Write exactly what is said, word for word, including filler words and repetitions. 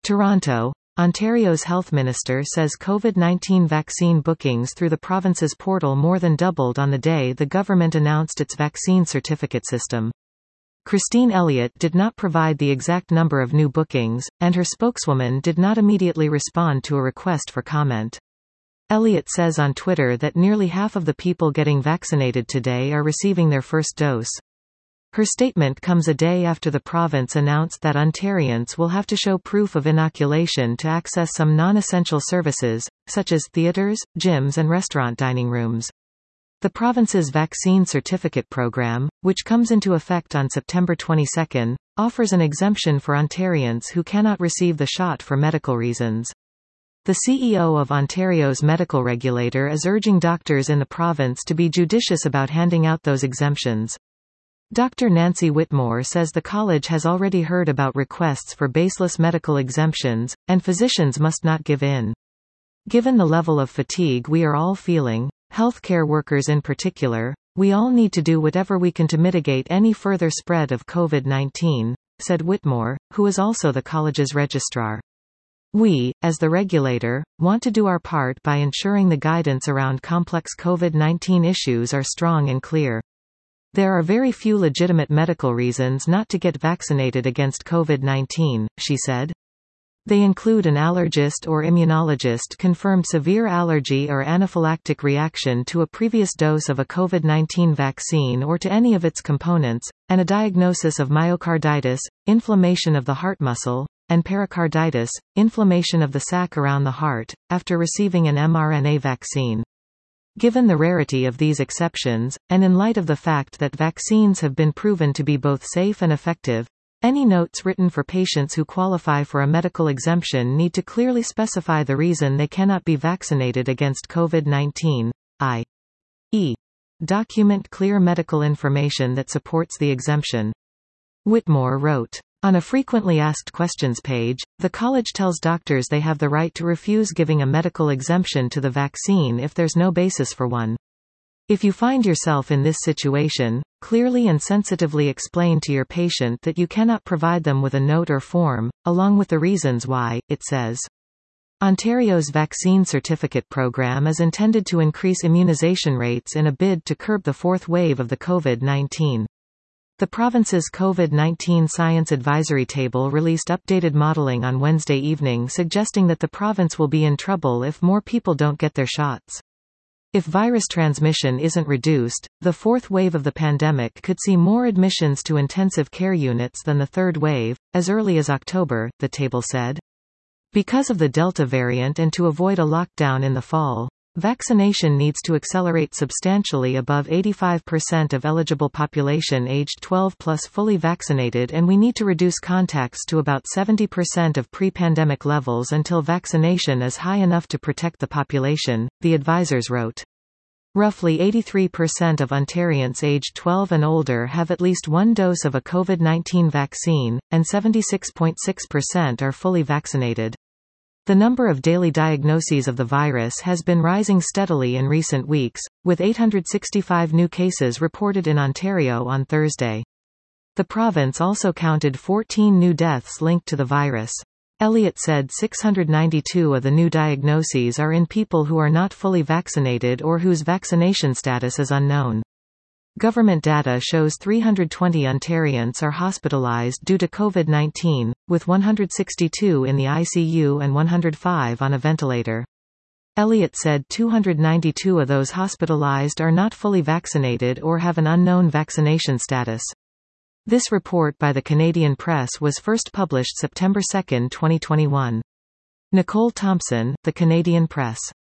Toronto, Ontario's health minister says COVID nineteen vaccine bookings through the province's portal more than doubled on the day the government announced its vaccine certificate system. Christine Elliott did not provide the exact number of new bookings, and her spokeswoman did not immediately respond to a request for comment. Elliott says on Twitter that nearly half of the people getting vaccinated today are receiving their first dose. Her statement comes a day after the province announced that Ontarians will have to show proof of inoculation to access some non-essential services, such as theatres, gyms and restaurant dining rooms. The province's vaccine certificate program, which comes into effect on September twenty-second, offers an exemption for Ontarians who cannot receive the shot for medical reasons. The C E O of Ontario's medical regulator is urging doctors in the province to be judicious about handing out those exemptions. Doctor Nancy Whitmore says the college has already heard about requests for baseless medical exemptions, and physicians must not give in. Given the level of fatigue we are all feeling, healthcare workers in particular, we all need to do whatever we can to mitigate any further spread of COVID nineteen, said Whitmore, who is also the college's registrar. We, as the regulator, want to do our part by ensuring the guidance around complex COVID nineteen issues are strong and clear. There are very few legitimate medical reasons not to get vaccinated against COVID nineteen, she said. They include an allergist or immunologist confirmed severe allergy or anaphylactic reaction to a previous dose of a COVID nineteen vaccine or to any of its components, and a diagnosis of myocarditis, inflammation of the heart muscle, and pericarditis, inflammation of the sac around the heart, after receiving an mRNA vaccine. Given the rarity of these exceptions, and in light of the fact that vaccines have been proven to be both safe and effective, any notes written for patients who qualify for a medical exemption need to clearly specify the reason they cannot be vaccinated against COVID nineteen, that is, document clear medical information that supports the exemption. Whitmore wrote. On a frequently asked questions page, the college tells doctors they have the right to refuse giving a medical exemption to the vaccine if there's no basis for one. If you find yourself in this situation, clearly and sensitively explain to your patient that you cannot provide them with a note or form, along with the reasons why, it says. Ontario's vaccine certificate program is intended to increase immunization rates in a bid to curb the fourth wave of the COVID nineteen. The province's COVID nineteen Science Advisory Table released updated modelling on Wednesday evening suggesting that the province will be in trouble if more people don't get their shots. If virus transmission isn't reduced, the fourth wave of the pandemic could see more admissions to intensive care units than the third wave, as early as October, the table said. Because of the Delta variant and to avoid a lockdown in the fall, vaccination needs to accelerate substantially above eighty-five percent of eligible population aged twelve plus fully vaccinated, and we need to reduce contacts to about seventy percent of pre-pandemic levels until vaccination is high enough to protect the population, the advisors wrote. Roughly eighty-three percent of Ontarians aged twelve and older have at least one dose of a COVID nineteen vaccine, and seventy-six point six percent are fully vaccinated. The number of daily diagnoses of the virus has been rising steadily in recent weeks, with eight hundred sixty-five new cases reported in Ontario on Thursday. The province also counted fourteen new deaths linked to the virus. Elliott said six hundred ninety-two of the new diagnoses are in people who are not fully vaccinated or whose vaccination status is unknown. Government data shows three hundred twenty Ontarians are hospitalized due to COVID nineteen, with one hundred sixty-two in the I C U and one hundred five on a ventilator. Elliott said two hundred ninety-two of those hospitalized are not fully vaccinated or have an unknown vaccination status. This report by the Canadian Press was first published September second, twenty twenty-one. Nicole Thompson, The Canadian Press.